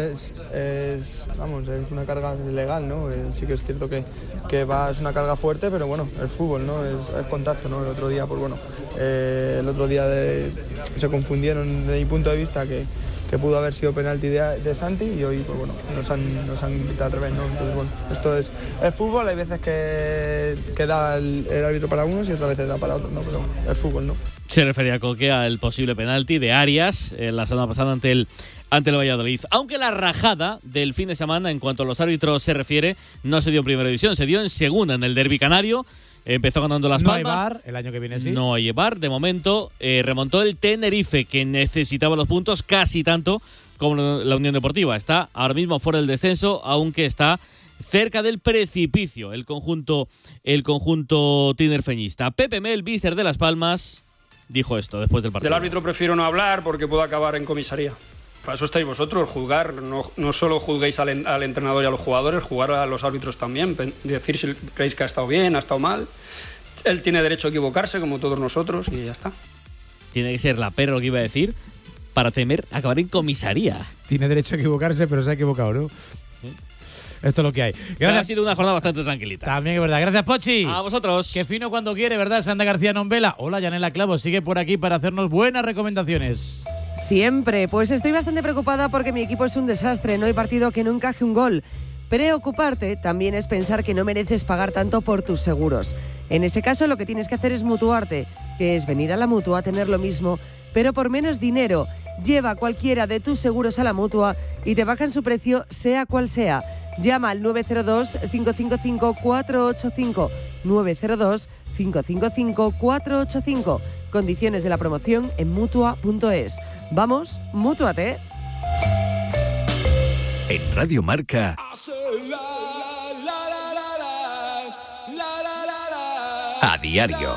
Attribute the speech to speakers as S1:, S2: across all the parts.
S1: es una carga legal, ¿no? Sí que es cierto que es una carga fuerte, pero bueno, el fútbol, ¿no? Es contacto, ¿no? El otro día, pues bueno, se confundieron desde mi punto de vista que pudo haber sido penalti de Santi, y hoy pues bueno, nos han quitado al revés, ¿no? Entonces bueno, esto es fútbol, hay veces que da el árbitro para unos y otras veces da para otros, ¿no? Pero es fútbol, ¿no?
S2: Se refería a Coque al posible penalti de Arias la semana pasada ante el Valladolid. Aunque la rajada del fin de semana en cuanto a los árbitros se refiere no se dio en primera división, se dio en segunda, en el derbi canario. Empezó ganando Las Palmas.
S3: No hay VAR, el año que viene sí.
S2: No hay VAR, de momento. Remontó el Tenerife, que necesitaba los puntos casi tanto como la Unión Deportiva. Está ahora mismo fuera del descenso, aunque está cerca del precipicio el conjunto tinerfeñista. Pepe Mel, míster de Las Palmas, dijo esto después del partido.
S4: Del árbitro prefiero no hablar porque puedo acabar en comisaría. Para eso estáis vosotros, juzgar. No solo juzguéis al entrenador y a los jugadores, jugar a los árbitros también. Decir si creéis que ha estado bien, ha estado mal. Él tiene derecho a equivocarse, como todos nosotros, y ya está.
S2: Tiene que ser la perra lo que iba a decir para temer acabar en comisaría.
S3: Tiene derecho a equivocarse, pero se ha equivocado, ¿no? ¿Sí? Esto es lo que hay.
S2: Ha sido una jornada bastante tranquilita.
S3: También es verdad. Gracias, Pochi.
S2: A vosotros.
S3: Qué fino cuando quiere, ¿verdad? Sandra García Nombela. Hola, Yanela Clavo. Sigue por aquí para hacernos buenas recomendaciones.
S5: Siempre. Pues estoy bastante preocupada porque mi equipo es un desastre. No hay partido que no encaje un gol. Preocuparte también es pensar que no mereces pagar tanto por tus seguros. En ese caso, lo que tienes que hacer es mutuarte, que es venir a la Mutua a tener lo mismo, pero por menos dinero. Lleva cualquiera de tus seguros a la Mutua y te bajan su precio, sea cual sea. Llama al 902-555-485. 902-555-485. Condiciones de la promoción en Mutua.es. Vamos, mútuate.
S6: En Radio Marca, a diario.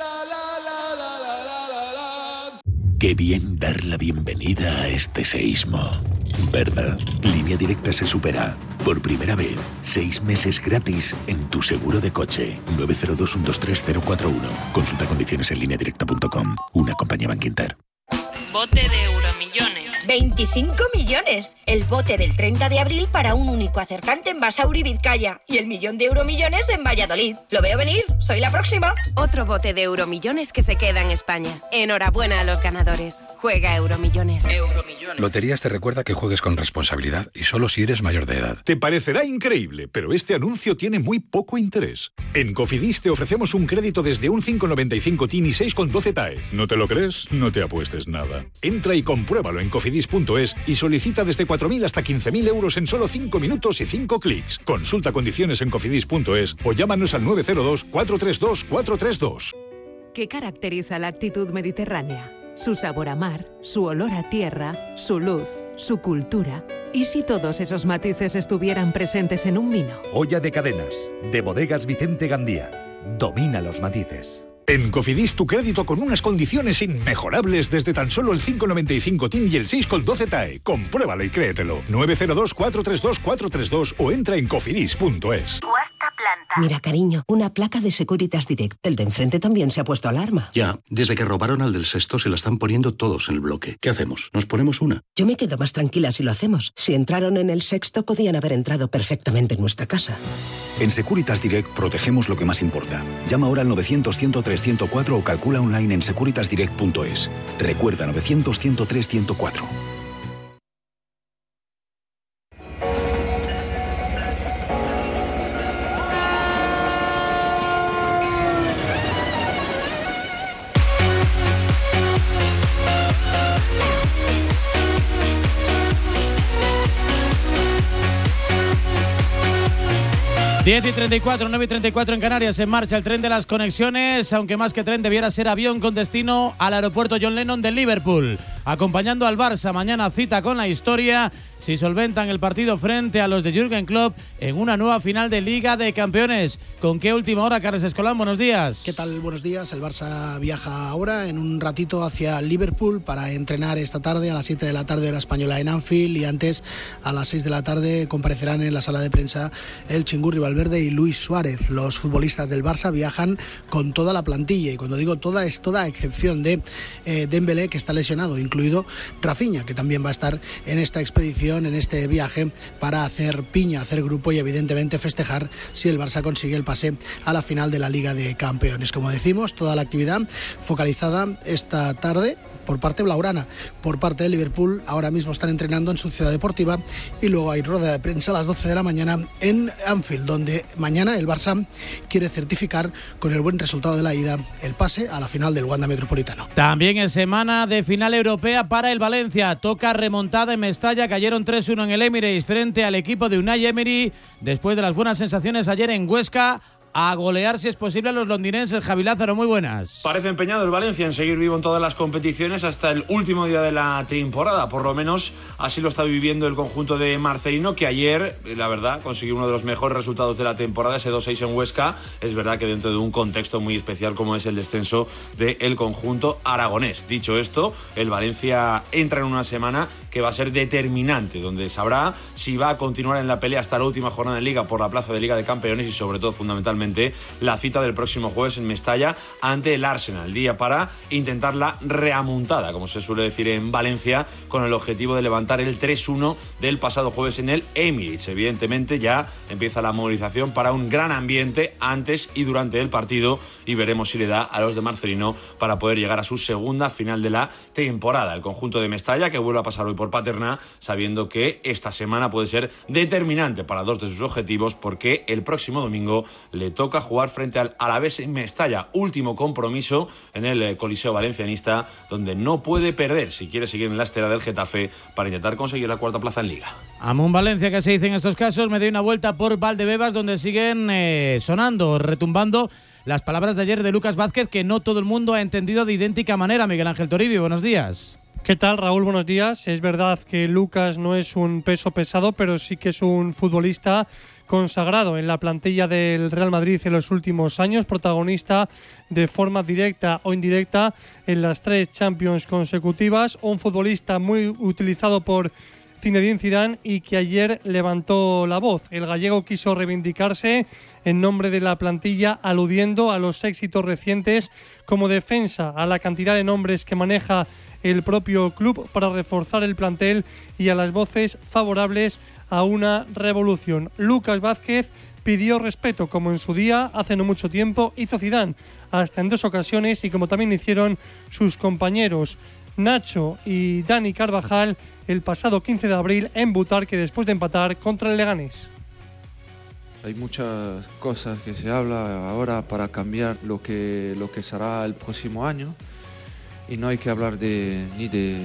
S7: Qué bien dar la bienvenida a este seísmo, ¿verdad? Línea Directa se supera. Por primera vez, 6 meses gratis en tu seguro de coche. 902-123-041. Consulta condiciones en lineadirecta.com. Una compañía Bankinter.
S8: Bote de Euromillones.
S9: 25 millones. El bote del 30 de abril para un único acertante en Basauri, Vizcaya. Y el millón de Euromillones en Valladolid. Lo veo venir. Soy la próxima.
S8: Otro bote de Euromillones que se queda en España. Enhorabuena a los ganadores. Juega Euromillones.
S10: Loterías te recuerda que juegues con responsabilidad y solo si eres mayor de edad.
S11: Te parecerá increíble, pero este anuncio tiene muy poco interés. En Cofidis te ofrecemos un crédito desde un 5,95 TIN y 6,12 TAE. ¿No te lo crees? No te apuestes nada. Entra y compruébalo en cofidis.es y solicita desde 4.000 hasta 15.000 euros en solo 5 minutos y 5 clics. Consulta condiciones en cofidis.es o llámanos al 902-432-432.
S12: ¿Qué caracteriza la actitud mediterránea? Su sabor a mar, su olor a tierra, su luz, su cultura. ¿Y si todos esos matices estuvieran presentes en un vino?
S13: Olla de Cadenas, de Bodegas Vicente Gandía. Domina los matices.
S11: En Cofidis tu crédito con unas condiciones inmejorables desde tan solo el 5,95 TIN y el 6,12 TAE. Compruébalo y créetelo. 902-432-432 o entra en cofidis.es.
S14: Cuarta planta. Mira, cariño, una placa de Securitas Direct. El de enfrente también se ha puesto alarma.
S15: Ya, desde que robaron al del sexto se la están poniendo todos en el bloque. ¿Qué hacemos? ¿Nos ponemos una?
S14: Yo me quedo más tranquila si lo hacemos. Si entraron en el sexto, podían haber entrado perfectamente en nuestra casa.
S16: En Securitas Direct protegemos lo que más importa. Llama ahora al 900-103-104 o calcula online en securitasdirect.es. Recuerda 900-103-104.
S3: Diez y 34, 9 y 34 en Canarias, en marcha el tren de las conexiones, aunque más que tren debiera ser avión con destino al aeropuerto John Lennon de Liverpool. Acompañando al Barça, mañana cita con la historia, si solventan el partido frente a los de Jürgen Klopp en una nueva final de Liga de Campeones. ¿Con qué última hora, Carles Escolán? Buenos días.
S17: ¿Qué tal? Buenos días. El Barça viaja ahora en un ratito hacia Liverpool para entrenar esta tarde a las 7 de la tarde hora española en Anfield, y antes a las 6 de la tarde comparecerán en la sala de prensa el Chingurri Valverde y Luis Suárez. Los futbolistas del Barça viajan con toda la plantilla, y cuando digo toda es toda, a excepción de Dembélé, que está lesionado. Incluso incluido Rafinha, que también va a estar en esta expedición, en este viaje, para hacer piña, hacer grupo y evidentemente festejar si el Barça consigue el pase a la final de la Liga de Campeones. Como decimos, toda la actividad focalizada esta tarde por parte blaugrana, por parte de Liverpool. Ahora mismo están entrenando en su ciudad deportiva y luego hay rueda de prensa a las 12 de la mañana en Anfield, donde mañana el Barça quiere certificar con el buen resultado de la ida el pase a la final del Wanda Metropolitano.
S3: También en semana de final europea para el Valencia. Toca remontada en Mestalla, cayeron 3-1 en el Emirates frente al equipo de Unai Emery, después de las buenas sensaciones ayer en Huesca. A golear, si es posible, a los londinenses. Javi Lázaro, muy buenas.
S18: Parece empeñado el Valencia en seguir vivo en todas las competiciones hasta el último día de la temporada. Por lo menos así lo está viviendo el conjunto de Marcelino, que ayer, la verdad, consiguió uno de los mejores resultados de la temporada, ese 2-6 en Huesca. Es verdad que dentro de un contexto muy especial como es el descenso del conjunto aragonés. Dicho esto, el Valencia entra en una semana que va a ser determinante, donde sabrá si va a continuar en la pelea hasta la última jornada de Liga por la plaza de Liga de Campeones y sobre todo, fundamentalmente, la cita del próximo jueves en Mestalla ante el Arsenal, día para intentar la reamontada, como se suele decir en Valencia, con el objetivo de levantar el 3-1 del pasado jueves en el Emirates. Evidentemente ya empieza la movilización para un gran ambiente antes y durante el partido y veremos si le da a los de Marcelino para poder llegar a su segunda final de la temporada. El conjunto de Mestalla, que vuelve a pasar hoy por Paterna, sabiendo que esta semana puede ser determinante para dos de sus objetivos, porque el próximo domingo le toca jugar frente al Alavés en Mestalla, último compromiso en el Coliseo Valencianista, donde no puede perder si quiere seguir en la estera del Getafe para intentar conseguir la cuarta plaza en Liga.
S3: Amun Valencia, que se dice en estos casos. Me doy una vuelta por Valdebebas, donde siguen sonando, retumbando las palabras de ayer de Lucas Vázquez, que no todo el mundo ha entendido de idéntica manera. Miguel Ángel Toribio, buenos días.
S19: ¿Qué tal, Raúl? Buenos días. Es verdad que Lucas no es un peso pesado, pero sí que es un futbolista consagrado en la plantilla del Real Madrid en los últimos años, protagonista de forma directa o indirecta en las 3 Champions consecutivas, un futbolista muy utilizado por Zinedine Zidane y que ayer levantó la voz. El gallego quiso reivindicarse en nombre de la plantilla, aludiendo a los éxitos recientes como defensa, a la cantidad de nombres que maneja el propio club para reforzar el plantel y a las voces favorables a una revolución. Lucas Vázquez pidió respeto, como en su día, hace no mucho tiempo, hizo Zidane, hasta en 2 ocasiones, y como también hicieron sus compañeros Nacho y Dani Carvajal el pasado 15 de abril en Butarque, después de empatar contra el Leganés.
S20: Hay muchas cosas que se habla ahora para cambiar lo que será el próximo año, y no hay que hablar ni de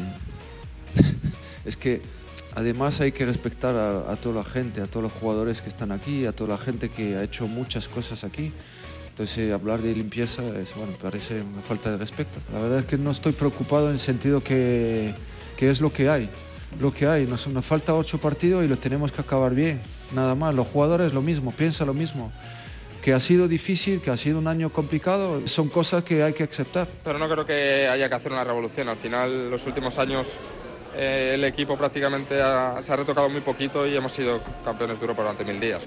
S20: es que además hay que respetar a toda la gente, a todos los jugadores que están aquí, a toda la gente que ha hecho muchas cosas aquí. Entonces hablar de limpieza parece una falta de respeto. La verdad es que no estoy preocupado en el sentido que es lo que hay. Nos falta 8 partidos y lo tenemos que acabar bien, nada más. Los jugadores lo mismo, piensan lo mismo. Que ha sido difícil, que ha sido un año complicado, son cosas que hay que aceptar.
S21: Pero no creo que haya que hacer una revolución. Al final, los últimos años, el equipo prácticamente se ha retocado muy poquito y hemos sido campeones de Europa durante 1000 días.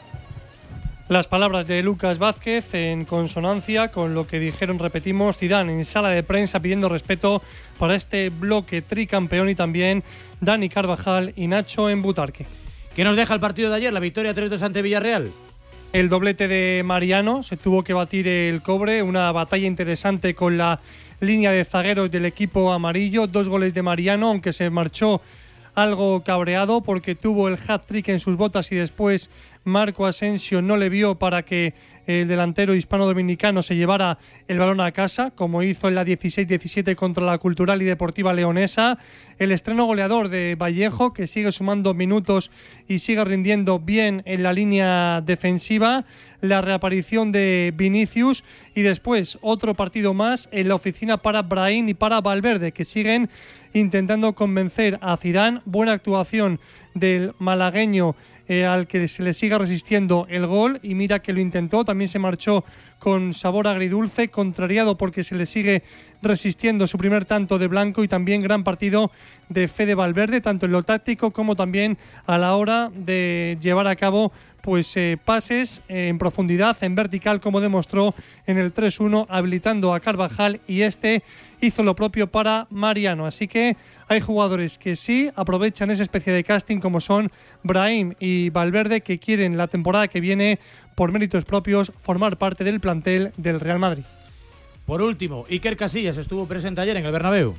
S19: Las palabras de Lucas Vázquez en consonancia con lo que dijeron, repetimos, Zidane en sala de prensa pidiendo respeto para este bloque tricampeón, y también Dani Carvajal y Nacho en Butarque.
S3: ¿Qué nos deja el partido de ayer? La victoria 3-2 ante Villarreal.
S19: El doblete de Mariano, se tuvo que batir el cobre, una batalla interesante con la línea de zagueros del equipo amarillo. 2 goles de Mariano, aunque se marchó algo cabreado porque tuvo el hat-trick en sus botas y después Marco Asensio no le vio para que el delantero hispano-dominicano se llevara el balón a casa, como hizo en la 16-17 contra la Cultural y Deportiva Leonesa. El estreno goleador de Vallejo, que sigue sumando minutos y sigue rindiendo bien en la línea defensiva. La reaparición de Vinicius y después otro partido más en la oficina para Brahim y para Valverde, que siguen intentando convencer a Zidane. Buena actuación del malagueño, al que se le siga resistiendo el gol, y mira que lo intentó, también se marchó con sabor agridulce, contrariado porque se le sigue resistiendo su primer tanto de blanco, y también gran partido de Fede Valverde, tanto en lo táctico como también a la hora de llevar a cabo pases en profundidad, en vertical, como demostró en el 3-1, habilitando a Carvajal, y hizo lo propio para Mariano. Así que hay jugadores que sí aprovechan esa especie de casting, como son Brahim y Valverde, que quieren la temporada que viene, por méritos propios, formar parte del plantel del Real Madrid.
S3: Por último, Iker Casillas estuvo presente ayer en el Bernabéu.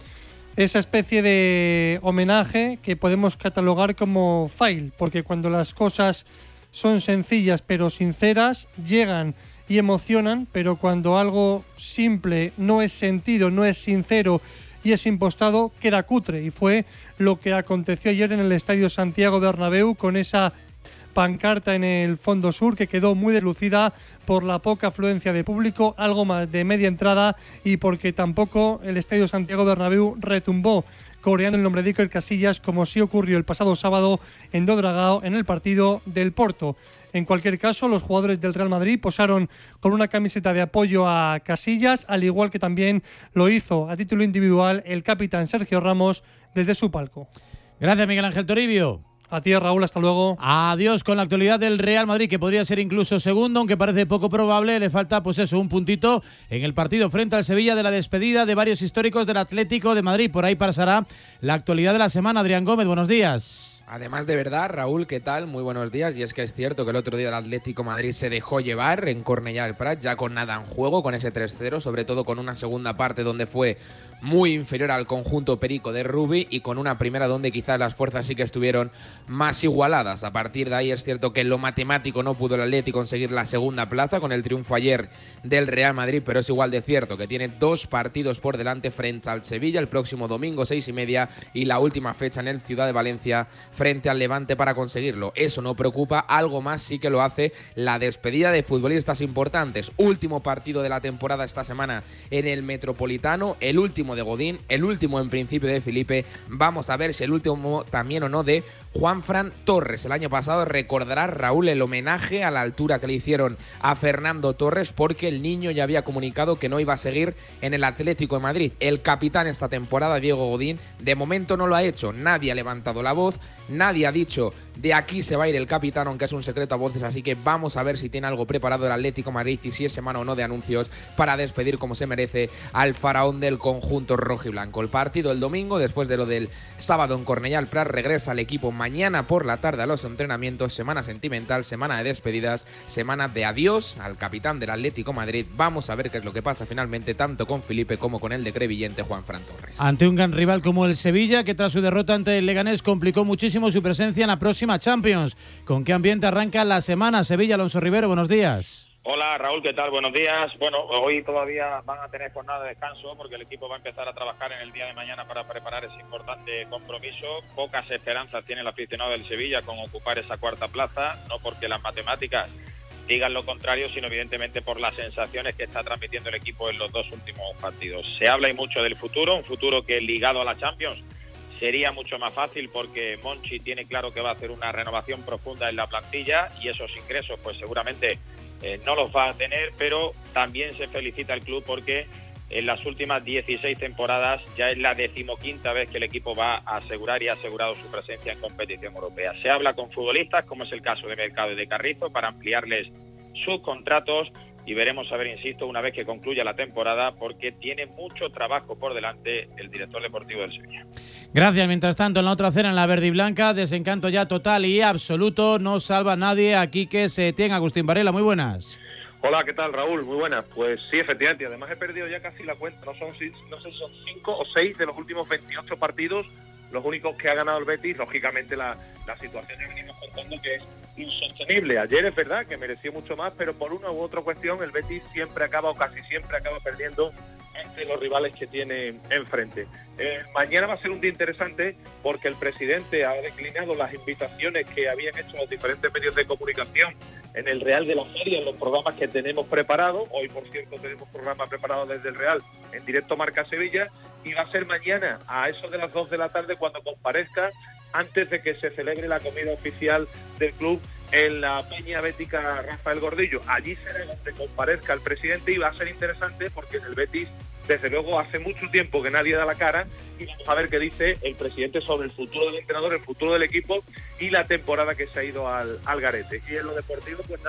S19: Esa especie de homenaje que podemos catalogar como fail, porque cuando las cosas son sencillas pero sinceras, llegan y emocionan, pero cuando algo simple no es sentido, no es sincero y es impostado, queda cutre. Y fue lo que aconteció ayer en el Estadio Santiago Bernabéu, con esa pancarta en el fondo sur que quedó muy deslucida por la poca afluencia de público, algo más de media entrada, y porque tampoco el Estadio Santiago Bernabéu retumbó coreando el nombre de Iker Casillas, como sí ocurrió el pasado sábado en Do Dragao en el partido del Porto. En cualquier caso, los jugadores del Real Madrid posaron con una camiseta de apoyo a Casillas, al igual que también lo hizo a título individual el capitán Sergio Ramos desde su palco.
S3: Gracias, Miguel Ángel Toribio.
S19: A ti, Raúl, hasta luego.
S3: Adiós con la actualidad del Real Madrid, que podría ser incluso segundo, aunque parece poco probable. Le falta, pues eso, un puntito en el partido frente al Sevilla de la despedida de varios históricos del Atlético de Madrid. Por ahí pasará la actualidad de la semana. Adrián Gómez, buenos días.
S1: Además de verdad, Raúl, ¿qué tal? Muy buenos días. Y es que es cierto que el otro día el Atlético Madrid se dejó llevar en Cornellà del Prat, ya con nada en juego, con ese 3-0, sobre todo con una segunda parte donde fue muy inferior al conjunto perico de Rubi, y con una primera donde quizás las fuerzas sí que estuvieron más igualadas. A partir de ahí es cierto que en lo matemático no pudo el Atlético conseguir la segunda plaza con el triunfo ayer del Real Madrid, pero es igual de cierto que tiene 2 partidos por delante frente al Sevilla el próximo domingo 6:30 y la última fecha en el Ciudad de Valencia frente al Levante para conseguirlo. Eso no preocupa, algo más sí que lo hace: la despedida de futbolistas importantes. Último partido de la temporada esta semana en el Metropolitano, el último de Godín, el último en principio de Felipe. Vamos a ver si el último también o no de Juanfran Torres. El año pasado recordará, Raúl, el homenaje a la altura que le hicieron a Fernando Torres, porque el niño ya había comunicado que no iba a seguir en el Atlético de Madrid. El capitán esta temporada, Diego Godín, de momento no lo ha hecho. Nadie ha levantado la voz, nadie ha dicho de aquí se va a ir el capitán, aunque es un secreto a voces, así que vamos a ver si tiene algo preparado el Atlético de Madrid y si es semana o no de anuncios para despedir como se merece al faraón del conjunto rojiblanco. El partido el domingo, después de lo del sábado en Cornellà del Prat, regresa al equipo mañana por la tarde a los entrenamientos. Semana sentimental, semana de despedidas, semana de adiós al capitán del Atlético de Madrid. Vamos a ver qué es lo que pasa finalmente tanto con Felipe como con el de crevillente Juanfran Torres.
S3: Ante un gran rival como el Sevilla, que tras su derrota ante el Leganés complicó muchísimo su presencia en la próxima Champions. ¿Con qué ambiente arranca la semana? Sevilla, Alonso Rivero, buenos días.
S22: Hola Raúl, ¿qué tal? Buenos días. Bueno, hoy todavía van a tener jornada de descanso porque el equipo va a empezar a trabajar en el día de mañana para preparar ese importante compromiso. Pocas esperanzas tiene el aficionado del Sevilla con ocupar esa cuarta plaza, no porque las matemáticas digan lo contrario, sino evidentemente por las sensaciones que está transmitiendo el equipo en los 2 últimos partidos. Se habla y mucho del futuro, un futuro que ligado a la Champions sería mucho más fácil porque Monchi tiene claro que va a hacer una renovación profunda en la plantilla y esos ingresos pues seguramente no los va a tener, pero también se felicita el club porque en las últimas 16 temporadas ya es la 15ª vez que el equipo va a asegurar y ha asegurado su presencia en competición europea. Se habla con futbolistas, como es el caso de Mercado y de Carrizo, para ampliarles sus contratos y veremos a ver, insisto, una vez que concluya la temporada, porque tiene mucho trabajo por delante el director deportivo del Sevilla.
S3: Gracias. Mientras tanto, en la otra acera, en la verde y blanca, desencanto ya total y absoluto, no salva a nadie. Aquí que se tiene Agustín Varela, muy buenas.
S23: Hola, ¿qué tal, Raúl? Muy buenas. Pues sí, efectivamente, y además he perdido ya casi la cuenta, no sé si son 5 o 6 de los últimos 28 partidos los únicos que ha ganado el Betis. Lógicamente la situación que venimos contando que es insostenible. Ayer es verdad que mereció mucho más, pero por una u otra cuestión el Betis siempre acaba, o casi siempre acaba perdiendo ante los rivales que tiene enfrente. Mañana va a ser un día interesante porque el presidente ha declinado las invitaciones que habían hecho los diferentes medios de comunicación en el Real de la Feria, en los programas que tenemos preparados. Hoy, por cierto, tenemos programa preparado desde el Real en directo Marca Sevilla, y va a ser mañana a eso de las 2 de la tarde cuando comparezca, antes de que se celebre la comida oficial del club en la Peña Bética Rafael Gordillo. Allí será donde comparezca el presidente y va a ser interesante porque en el Betis, desde luego, hace mucho tiempo que nadie da la cara, y vamos a ver qué dice el presidente sobre el futuro del entrenador, el futuro del equipo y la temporada que se ha ido al garete. Y en lo deportivo, pues nada,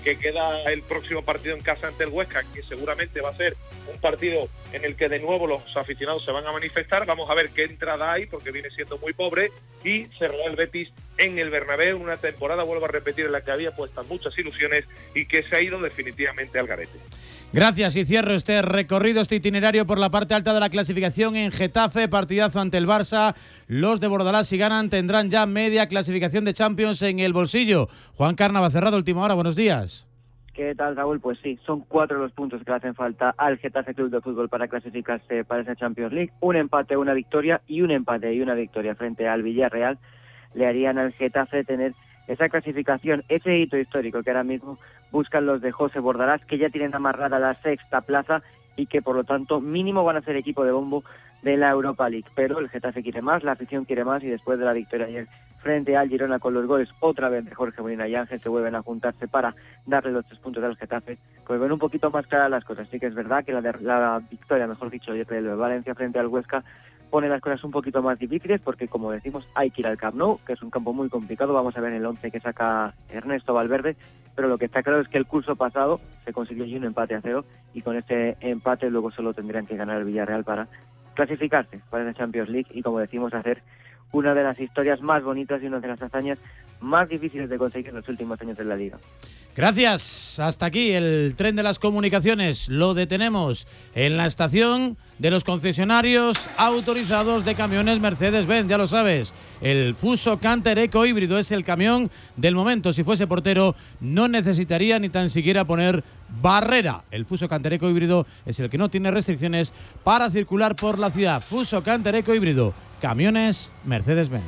S23: que queda el próximo partido en casa ante el Huesca, que seguramente va a ser un partido en el que de nuevo los aficionados se van a manifestar. Vamos a ver qué entrada hay, porque viene siendo muy pobre, y cerrará el Betis en el Bernabéu, una temporada, vuelvo a repetir, en la que había puestas muchas ilusiones y que se ha ido definitivamente al garete.
S3: Gracias, y cierro este recorrido, este itinerario por la parte alta de la clasificación en Getafe, partidazo ante el Barça. Los de Bordalás, si ganan, tendrán ya media clasificación de Champions en el bolsillo. Juan Carnava, cerrado, última hora, buenos días.
S2: ¿Qué tal, Raúl? Pues sí, son 4 los puntos que le hacen falta al Getafe Club de Fútbol para clasificarse para esa Champions League. Un empate, una victoria, y un empate y una victoria frente al Villarreal le harían al Getafe tener esa clasificación, ese hito histórico que ahora mismo buscan los de José Bordalás, que ya tienen amarrada la 6ª plaza y que por lo tanto mínimo van a ser equipo de bombo de la Europa League. Pero el Getafe quiere más, la afición quiere más, y después de la victoria ayer frente al Girona con los goles otra vez de Jorge Molina y Ángel, que vuelven a juntarse para darle los 3 puntos al Getafe, pues ven un poquito más claras las cosas. Sí que es verdad que la victoria, mejor dicho, ayer del Valencia frente al Huesca pone las cosas un poquito más difíciles, porque como decimos hay que ir al Camp Nou, que es un campo muy complicado. Vamos a ver el 11 que saca Ernesto Valverde, pero lo que está claro es que el curso pasado se consiguió allí un empate a 0, y con este empate luego solo tendrían que ganar el Villarreal para clasificarse para la Champions League y, como decimos, hacer una de las historias más bonitas y una de las hazañas más difíciles de conseguir en los últimos años de la Liga.
S3: Gracias. Hasta aquí el tren de las comunicaciones. Lo detenemos en la estación de los concesionarios autorizados de camiones Mercedes-Benz. Ya lo sabes, el Fuso Canter Eco híbrido es el camión del momento. Si fuese portero no necesitaría ni tan siquiera poner barrera. El Fuso Canter Eco híbrido es el que no tiene restricciones para circular por la ciudad. Fuso Canter Eco híbrido, camiones Mercedes-Benz.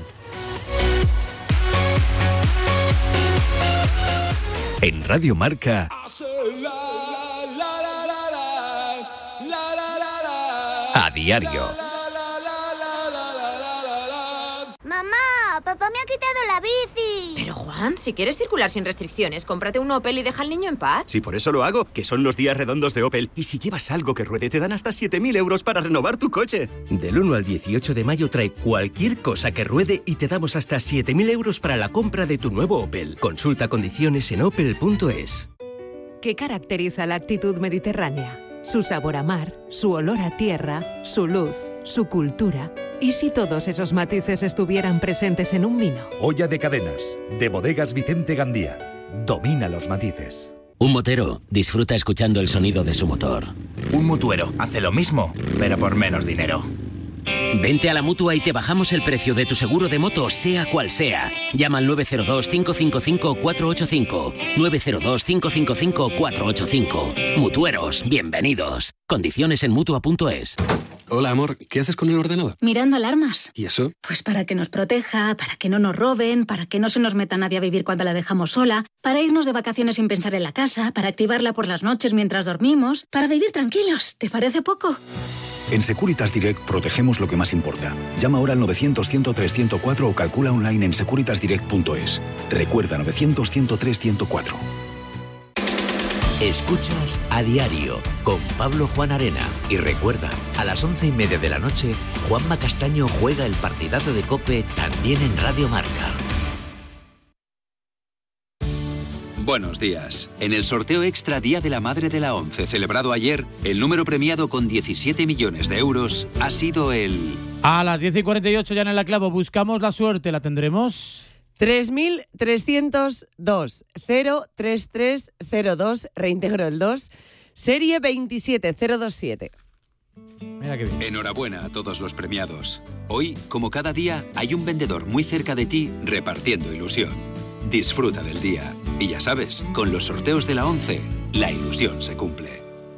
S6: En Radio Marca, a diario.
S4: Mamá, papá me ha quitado la bici.
S8: Pero Juan, si quieres circular sin restricciones, cómprate un Opel y deja al niño en paz.
S5: Sí, por eso lo hago, que son los días redondos de Opel. Y si llevas algo que ruede, te dan hasta 7.000 euros para renovar tu coche.
S24: Del 1 al 18 de mayo trae cualquier cosa que ruede y te damos hasta 7.000 euros para la compra de tu nuevo Opel. Consulta condiciones en opel.es.
S12: ¿Qué caracteriza la actitud mediterránea? Su sabor a mar, su olor a tierra, su luz, su cultura. ¿Y si todos esos matices estuvieran presentes en un vino?
S13: Olla de Cadenas, de Bodegas Vicente Gandía. Domina los matices.
S25: Un motero disfruta escuchando el sonido de su motor.
S26: Un mutuero hace lo mismo, pero por menos dinero.
S25: Vente a la Mutua y te bajamos el precio de tu seguro de moto, sea cual sea. Llama al 902-555-485. 902-555-485. Mutueros, bienvenidos. Condiciones en Mutua.es.
S27: Hola, amor, ¿qué haces con el ordenador?
S4: Mirando alarmas.
S27: ¿Y eso?
S4: Pues para que nos proteja, para que no nos roben, para que no se nos meta nadie a vivir cuando la dejamos sola, para irnos de vacaciones sin pensar en la casa, para activarla por las noches mientras dormimos, para vivir tranquilos. ¿Te parece poco?
S16: En Securitas Direct protegemos lo que más importa. Llama ahora al 900-103-104 o calcula online en securitasdirect.es. Recuerda, 900-103-104.
S28: Escuchas A Diario con Pablo Juan Arena. Y recuerda, a las 11:30 de la noche, Juanma Castaño juega el partidazo de COPE también en Radio Marca.
S29: Buenos días. En el sorteo extra Día de la Madre de la ONCE celebrado ayer, el número premiado con 17 millones de euros ha sido el...
S3: A las 10:48 ya en el clavo buscamos la suerte, ¿la tendremos?
S30: 3.302 03302, reintegro el 2, serie 27027.
S3: Mira qué bien.
S29: Enhorabuena a todos los premiados. Hoy, como cada día, hay un vendedor muy cerca de ti repartiendo ilusión. Disfruta del día. Y ya sabes, con los sorteos de la ONCE, la ilusión se cumple.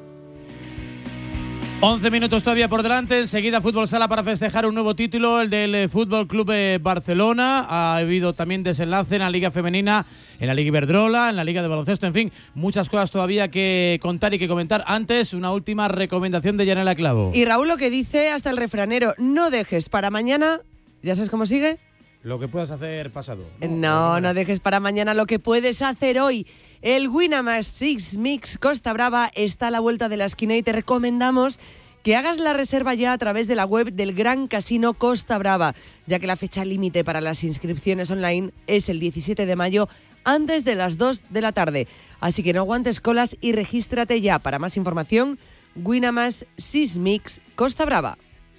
S3: 11 minutos todavía por delante. Enseguida Fútbol Sala para festejar un nuevo título, el del Fútbol Club Barcelona. Ha habido también desenlace en la Liga Femenina, en la Liga Iberdrola, en la Liga de Baloncesto. En fin, muchas cosas todavía que contar y que comentar. Antes, una última recomendación de Yanela Clavo.
S30: Y Raúl, lo que dice hasta el refranero, no dejes para mañana. ¿Ya sabes cómo sigue?
S3: Lo que puedas hacer pasado.
S30: No dejes para mañana lo que puedes hacer hoy. El Winamax Six Mix Costa Brava está a la vuelta de la esquina y te recomendamos que hagas la reserva ya a través de la web del Gran Casino Costa Brava, ya que la fecha límite para las inscripciones online es el 17 de mayo antes de las 2 de la tarde. Así que no aguantes colas y regístrate ya. Para más información, Winamax Six Mix Costa Brava.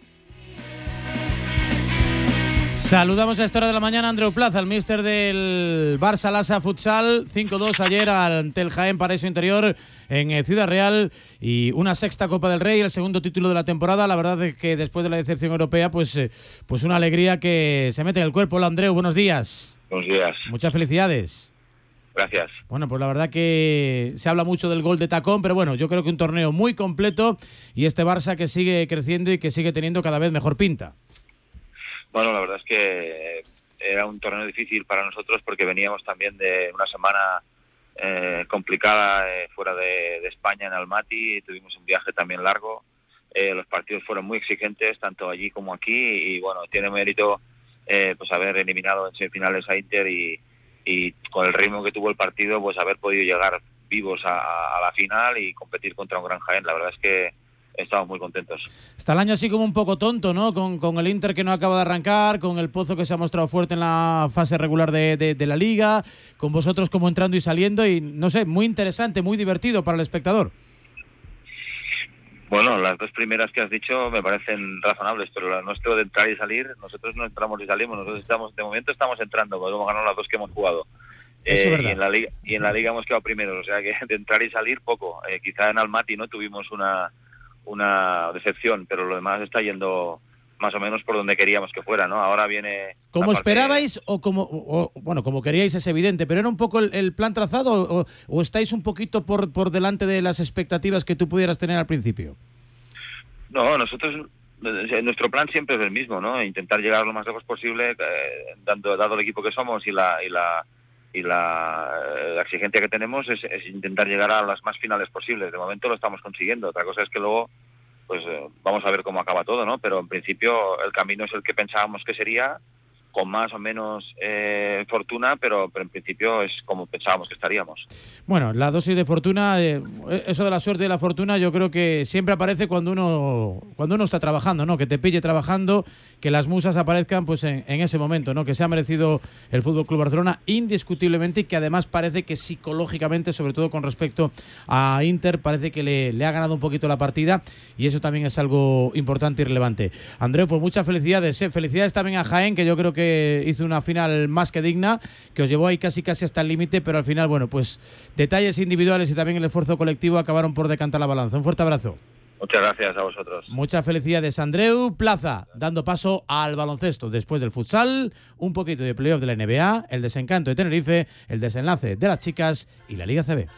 S3: Saludamos a esta hora de la mañana a Andreu Plaza, el míster del Barça Lassa Futsal. 5-2 ayer ante el Jaén Paraíso Interior en Ciudad Real y una sexta Copa del Rey, el segundo título de la temporada. La verdad es que después de la decepción europea, pues una alegría que se mete en el cuerpo. Hola Andreu, buenos días.
S7: Buenos días.
S3: Muchas felicidades.
S7: Gracias.
S3: Bueno, pues la verdad que se habla mucho del gol de tacón, pero bueno, yo creo que un torneo muy completo y este Barça que sigue creciendo y que sigue teniendo cada vez mejor pinta.
S7: Bueno, la verdad es que era un torneo difícil para nosotros porque veníamos también de una semana complicada fuera de España en Almaty, tuvimos un viaje también largo, los partidos fueron muy exigentes tanto allí como aquí y bueno, tiene mérito pues haber eliminado en semifinales a Inter y con el ritmo que tuvo el partido pues haber podido llegar vivos a la final y competir contra un gran Jaén. La verdad es que estamos muy contentos.
S3: Está el año así como un poco tonto, ¿no? Con el Inter que no acaba de arrancar, con el Pozo que se ha mostrado fuerte en la fase regular de la Liga, con vosotros como entrando y saliendo y, no sé, muy interesante, muy divertido para el espectador.
S7: Bueno, las dos primeras que has dicho me parecen razonables, pero lo nuestro de entrar y salir, nosotros no entramos y salimos, nosotros de momento estamos entrando, porque hemos ganado las dos que hemos jugado.
S3: Eso es verdad.
S7: Y en la Liga hemos quedado primeros, o sea que de entrar y salir poco. Quizá en Almaty no tuvimos una decepción, pero lo demás está yendo más o menos por donde queríamos que fuera, ¿no? Ahora viene...
S3: ¿Como esperabais o como queríais es evidente, pero era un poco el plan trazado o estáis un poquito por delante de las expectativas que tú pudieras tener al principio?
S7: No, nuestro plan siempre es el mismo, ¿no? Intentar llegar lo más lejos posible, dado el equipo que somos y la exigencia que tenemos es intentar llegar a las más finales posibles. De momento lo estamos consiguiendo. Otra cosa es que luego pues vamos a ver cómo acaba todo, ¿no? Pero en principio el camino es el que pensábamos que sería, con más o menos fortuna, pero en principio es como pensábamos que estaríamos.
S3: Bueno, la dosis de fortuna, eso de la suerte y la fortuna, yo creo que siempre aparece cuando uno está trabajando, ¿no? Que te pille trabajando, que las musas aparezcan pues en ese momento, ¿no? Que se ha merecido el Fútbol Club Barcelona indiscutiblemente y que además parece que psicológicamente, sobre todo con respecto a Inter, parece que le ha ganado un poquito la partida y eso también es algo importante y relevante. Andreu, pues muchas felicidades, felicidades también a Jaén, que yo creo que hizo una final más que digna, que os llevó ahí casi hasta el límite, pero al final, bueno, pues detalles individuales y también el esfuerzo colectivo acabaron por decantar la balanza. Un fuerte abrazo.
S7: Muchas gracias a vosotros.
S3: Muchas felicidades, Andreu Plaza, dando paso al baloncesto. Después del futsal, un poquito de playoff de la NBA, el desencanto de Tenerife, el desenlace de las chicas y la Liga CB.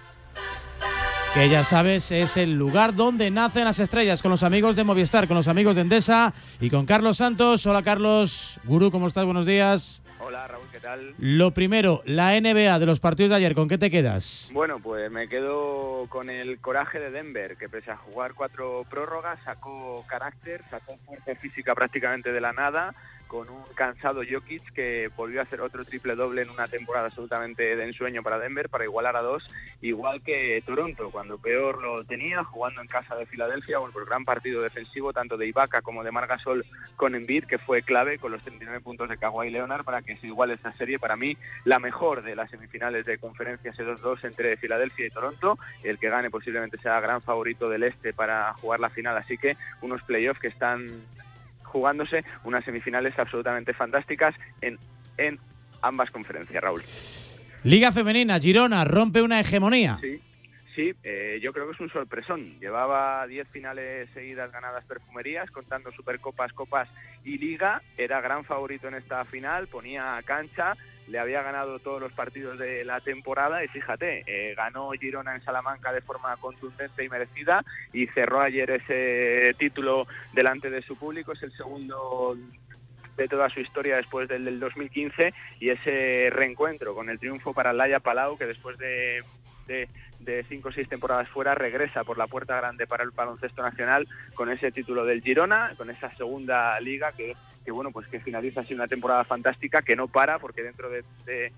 S3: Que ya sabes, es el lugar donde nacen las estrellas, con los amigos de Movistar, con los amigos de Endesa y con Carlos Santos. Hola Carlos, Gurú, ¿cómo estás? Buenos días.
S9: Hola Raúl, ¿qué tal?
S3: Lo primero, la NBA de los partidos de ayer, ¿con qué te quedas?
S9: Bueno, pues me quedo con el coraje de Denver, que pese a jugar 4 prórrogas, sacó carácter, sacó fuerza física prácticamente de la nada, con un cansado Jokic que volvió a hacer otro triple doble en una temporada absolutamente de ensueño para Denver, para igualar a 2, igual que Toronto, cuando peor lo tenía, jugando en casa de Filadelfia, por el gran partido defensivo tanto de Ibaka como de Marc Gasol con Embiid, que fue clave con los 39 puntos de Kawhi Leonard para que se iguale esta serie. Para mí, la mejor de las semifinales de conferencia, ese 2-2 entre Filadelfia y Toronto. El que gane posiblemente sea gran favorito del este para jugar la final, así que unos playoffs que están jugándose, unas semifinales absolutamente fantásticas en ambas conferencias, Raúl.
S3: Liga femenina, Girona rompe una hegemonía.
S9: Sí, yo creo que es un sorpresón. Llevaba 10 finales seguidas ganadas Perfumerías, contando Supercopas, Copas y Liga. Era gran favorito en esta final, ponía cancha, le había ganado todos los partidos de la temporada y fíjate, ganó Girona en Salamanca de forma contundente y merecida y cerró ayer ese título delante de su público. Es el segundo de toda su historia después del 2015 y ese reencuentro con el triunfo para Laia Palau, que después de 5 o 6 temporadas fuera regresa por la puerta grande para el baloncesto nacional con ese título del Girona, con esa segunda liga que bueno, pues que finaliza así una temporada fantástica que no para, porque dentro de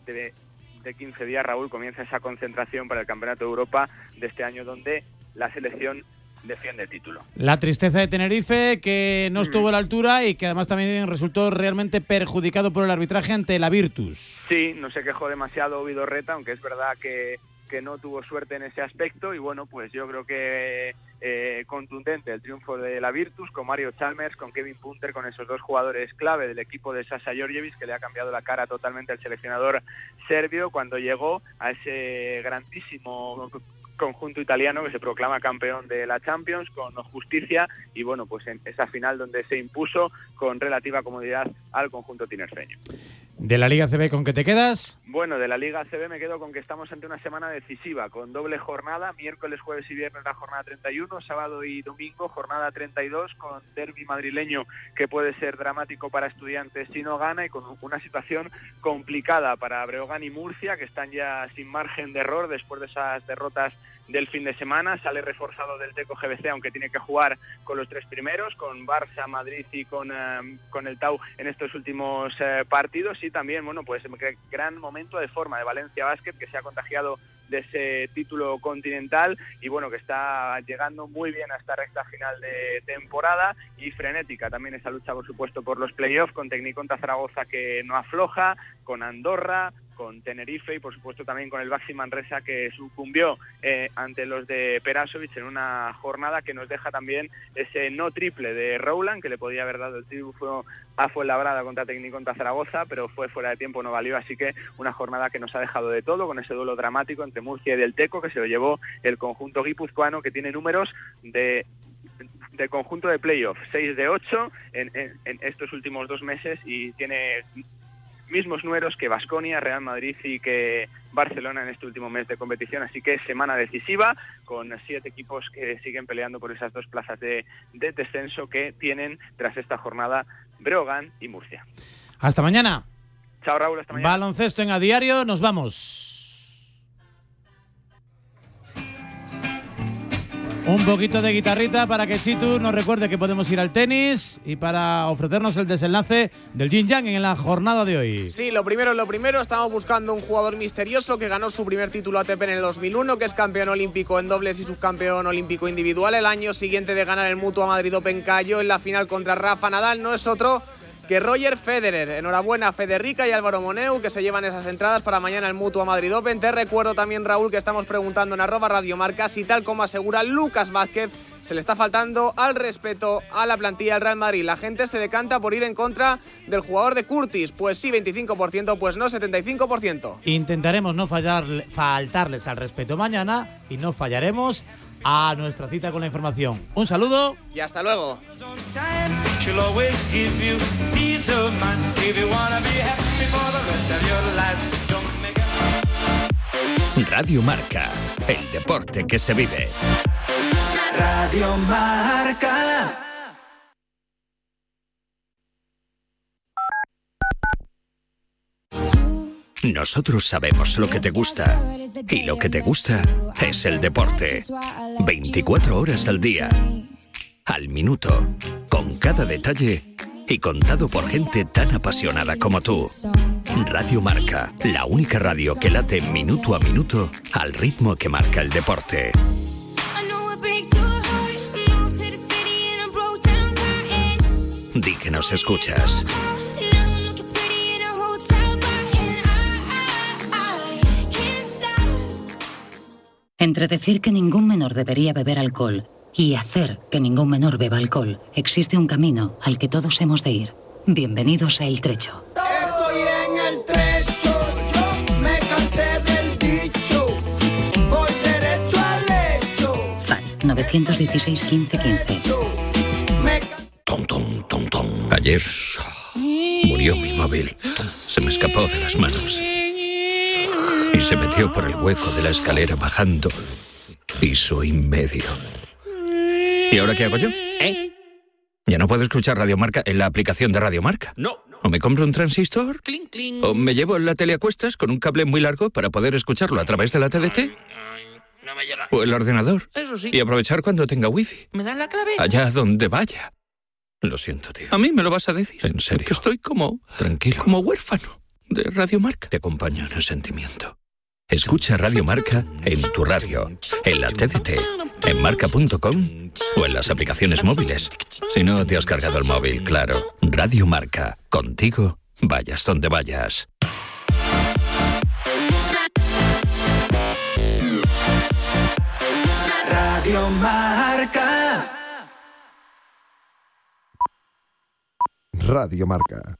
S9: 15 días, Raúl, comienza esa concentración para el Campeonato de Europa de este año, donde la selección defiende el título.
S3: La tristeza de Tenerife, que no estuvo a la altura y que además también resultó realmente perjudicado por el arbitraje ante la Virtus.
S9: Sí, no se quejó demasiado Vidorreta, aunque es verdad que no tuvo suerte en ese aspecto, y bueno, pues yo creo que contundente el triunfo de la Virtus, con Mario Chalmers, con Kevin Punter, con esos dos jugadores clave del equipo de Sasa Georgievich, que le ha cambiado la cara totalmente al seleccionador serbio cuando llegó a ese grandísimo conjunto italiano que se proclama campeón de la Champions con justicia, y bueno, pues en esa final donde se impuso con relativa comodidad al conjunto tinerfeño.
S3: ¿De la Liga CB con qué te quedas?
S9: Bueno, de la Liga CB me quedo con que estamos ante una semana decisiva, con doble jornada, miércoles, jueves y viernes la jornada 31, sábado y domingo jornada 32, con derbi madrileño que puede ser dramático para Estudiantes si no gana, y con una situación complicada para Breogán y Murcia, que están ya sin margen de error después de esas derrotas del fin de semana. Sale reforzado del Teco GBC, aunque tiene que jugar con los tres primeros, con Barça, Madrid y con el Tau en estos últimos partidos. Y también, bueno, pues gran momento de forma de Valencia Basket, que se ha contagiado de ese título continental y bueno, que está llegando muy bien a esta recta final de temporada, y frenética también esa lucha, por supuesto, por los playoffs, con Tecniconta Zaragoza que no afloja, con Andorra, con Tenerife y por supuesto también con el Baxi Manresa, que sucumbió ante los de Perasovic en una jornada que nos deja también ese no triple de Rowland, que le podía haber dado el triunfo a Fuenlabrada contra Tecniconta Zaragoza, pero fue fuera de tiempo, no valió. Así que una jornada que nos ha dejado de todo, con ese duelo dramático entre Murcia y del Teco, que se lo llevó el conjunto guipuzcoano, que tiene números de conjunto de playoff, 6 de 8 en estos últimos 2 meses, y tiene mismos números que Baskonia, Real Madrid y que Barcelona en este último mes de competición. Así que semana decisiva, con 7 equipos que siguen peleando por esas 2 plazas de descenso que tienen tras esta jornada Breogán y Murcia.
S3: Hasta mañana.
S9: Chao, Raúl, hasta mañana.
S3: Baloncesto en A Diario, nos vamos. Un poquito de guitarrita para que Chitu nos recuerde que podemos ir al tenis y para ofrecernos el desenlace del Yin Yang en la jornada de hoy.
S1: Sí, lo primero, estamos buscando un jugador misterioso que ganó su primer título ATP en el 2001, que es campeón olímpico en dobles y subcampeón olímpico individual. El año siguiente de ganar el Mutua Madrid Open cayó en la final contra Rafa Nadal. No es otro que Roger Federer. Enhorabuena Federica y Álvaro Moneu, que se llevan esas entradas para mañana el Mutua Madrid Open. Te recuerdo también, Raúl, que estamos preguntando en @radiomarca si, tal como asegura Lucas Vázquez, se le está faltando al respeto a la plantilla del Real Madrid. La gente se decanta por ir en contra del jugador de Curtis. Pues sí, 25%, pues no, 75%.
S3: Intentaremos no faltarles al respeto mañana y no fallaremos a nuestra cita con la información. Un saludo
S1: y hasta luego.
S6: Radio Marca, el deporte que se vive.
S10: Radio Marca.
S6: Nosotros sabemos lo que te gusta, y lo que te gusta es el deporte. 24 horas al día, al minuto, con cada detalle y contado por gente tan apasionada como tú. Radio Marca, la única radio que late minuto a minuto al ritmo que marca el deporte. Di que nos escuchas.
S11: Entre decir que ningún menor debería beber alcohol y hacer que ningún menor beba alcohol, existe un camino al que todos hemos de ir. Bienvenidos a El Trecho.
S10: Estoy en el trecho, yo me cansé del dicho, voy derecho al lecho.
S11: FAL 916 15 15.
S6: Ayer murió mi móvil. Se me escapó de las manos y se metió por el hueco de la escalera bajando piso y medio. ¿Y ahora qué hago yo? ¿Ya no puedo escuchar Radio Marca en la aplicación de Radio Marca?
S14: No.
S6: ¿O me compro un transistor?
S14: Clink, clink.
S6: ¿O me llevo la tele a cuestas con un cable muy largo para poder escucharlo a través de la TDT?
S14: No me llega.
S6: ¿O el ordenador?
S14: Eso sí.
S6: Y aprovechar cuando tenga wifi.
S14: ¿Me dan la clave?
S6: Allá donde vaya. Lo siento, tío. ¿A mí me lo vas a decir? En serio. Que estoy como... tranquilo. Como huérfano de Radio Marca. Te acompaño en el sentimiento. Escucha Radio Marca en tu radio, en la TDT, en marca.com o en las aplicaciones móviles. Si no te has cargado el móvil, claro. Radio Marca. Contigo, vayas donde vayas.
S10: Radio Marca.
S2: Radio Marca.